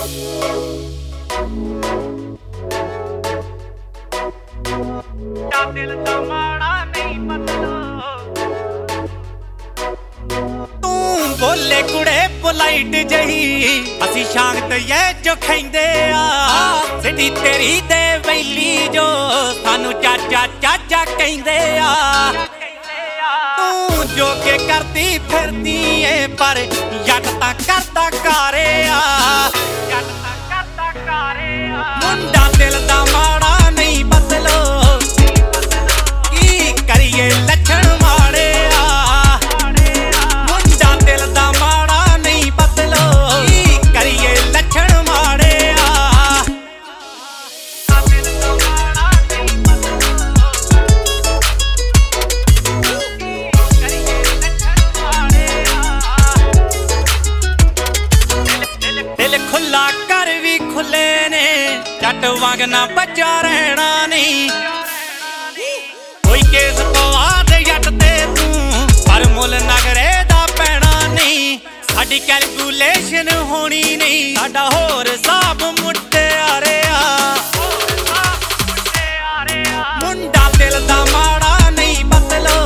दिल दा माड़ा नहीं मतलब तू बोले कुड़े पोलाइट जही असी शांत ये जो खेंदे आ सिटी तेरी दे वैली जो सानू चाचा चाचा कहंदे आ तू जो के करती फिरदी ए पर जट तां करदा कारे आ जट तां करदा कारे आ मुंडा दिल दा माड़ा नहीं बदलो करिए लक्षण माड़े आ मुंडा दिल दा माड़ा नहीं बदलो करिए लक्षण माड़े आ दिल दा माड़ा नहीं बदलो करिए लक्षण माड़े आ दिल खुला कर भी खुले ने जट वांग ना बचा रहना नहीं केस पवाद जट ते तू पर मुल नगरे दा पैना नहीं साडी कैलकुलेशन होनी नहीं साडा होर साब मुट्टे आरे आ मुंडा दिल दा माड़ा नहीं बदलो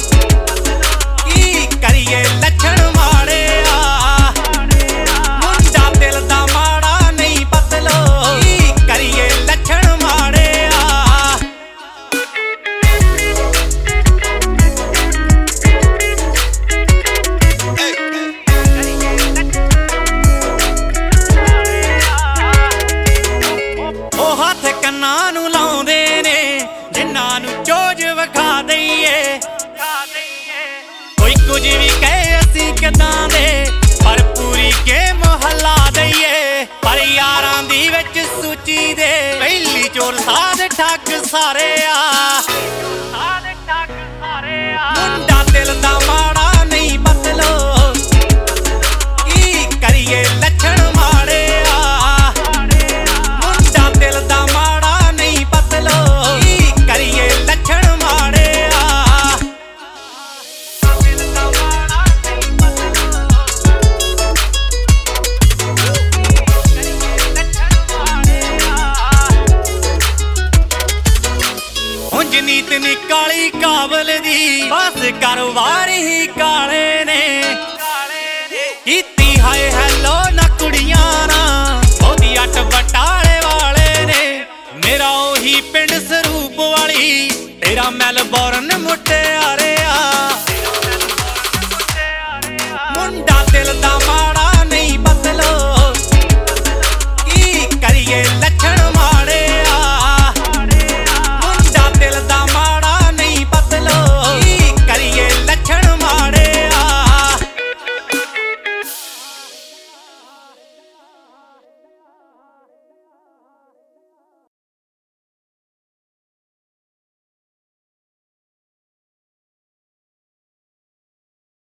की करिए लक्षण माड़े आ मुंडा दिल दा माड़ा नहीं बदलो की करिए लक्षण माड़े आ ਕੰਨਾਂ ਨੂੰ ਲਾਉਂਦੇ ਨੇ ਜਿਨ੍ਹਾਂ ਨੂੰ ਚੋਜ ਵਿਖਾ ਦਈਏ ਕੋਈ ਕੁਝ ਵੀ ਕਹੇ ਅਸੀਂ ਕਿਦਾਂ ਦੇ ਪਰ ਪੂਰੀ ਗੇਮ ਹਲਾ ਦਈਏ ਪਰ ਯਾਰਾਂ ਦੀ ਵਿੱਚ ਸੂਚੀ ਦੇ ਪਹਿਲੀ ਚੋਰ ਸਾਧ ਠੱਗ ਸਾਰੇ ਆ ਮੁੰਡਾ ਦਿਲ ਦਾ ਮਾੜਾ ਨਹੀਂ ਬਦਲੋ ਕੀ ਕਰੀਏ ਲੱਛਣ ਮਾੜੇ ਆ ਮੁੰਡਾ ਦਿਲ ਦਾ करिए लक्षण माड़े आ दिल दा माड़ा नहीं बदलो करिए लक्षण माड़े आ नीत नी काली काबल दी बस कारोबार ही काले ने